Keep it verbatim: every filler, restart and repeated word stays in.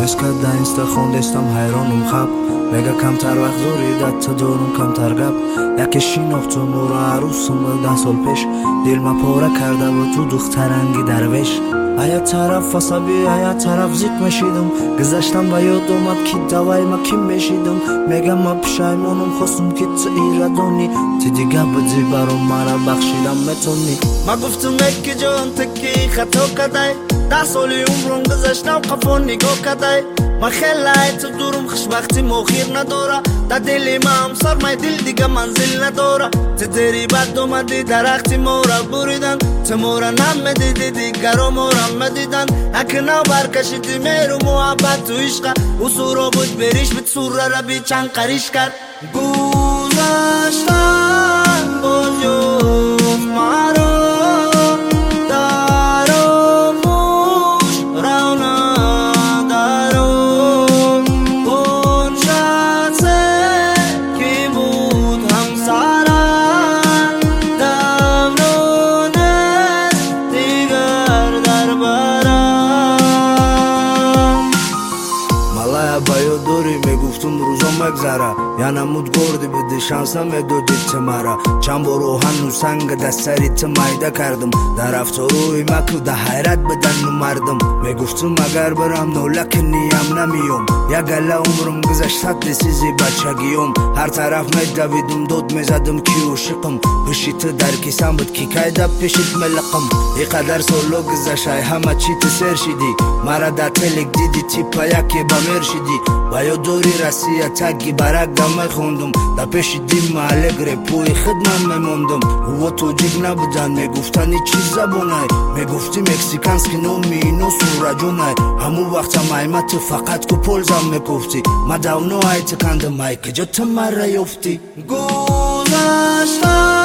Meskada insta خوندستم حیرانم خب مگه کمتر وقت زوریدت تا دارم کمتر گپ یکی شیناختم او را عروسم ده سال پیش دل ما پاره کرده و تو دخترنگی درویش ایا طرف واسبی ایا طرف زیت میشیدم گذشتم با یاد اومد که دوای ما کیم میشیدم میگم ما پشایمونم خواستم که تو ایرادونی تو دیگه بدی برام مرا بخشیدم میتونی ما گفتم که جان تکی خطا کردی ده سالی عمرم گذشتم قفون نگاه کردی ما خیلی تو دورم خوشبختی مخیر نداره در دل ما هم سرمای دل دیگه منزل نداره تو دری بد اومدی درختی مورا بریدن تو مورا نمیدیدی دیگر مورا مدیدن اگه نو برکشیدی میرو محبت تو عشقه او سورا بود بریش بید سورا را بی چند قریش کرد گذشتن باز یوف مرا مگذره یا نمود گردی بده شانسم دودید تو مرا چند برو هنو سنگ دستری تو مایده کردم در افتاروی مکو ده حیرت بدن مردم میگفتم اگر برم نولک نیم نمیوم یا گله عمرم گذشت دیسیزی بچگیم هر طرف میدویدم دود میزدم کیو شقم پشیت در کیسم بود کی کایده پیشت ملقم ای قدر سولو گذشت همه چی تو سر شدی مرا در تلک دیدی تیپا یکی بمیر شدی باید دوری رسیه تگی برک دم خوندم در پیش دیم الگره پوی خدمت میموندم و تو جیگ نبودن میگفتن چی زبونه میگفتی مکسیکانسکی نومی اینو سورجونه همون وقت مایمت فقط کو پولزم میگفتی ما داونو های تکندم های که جا تو مره یفتی گذشتم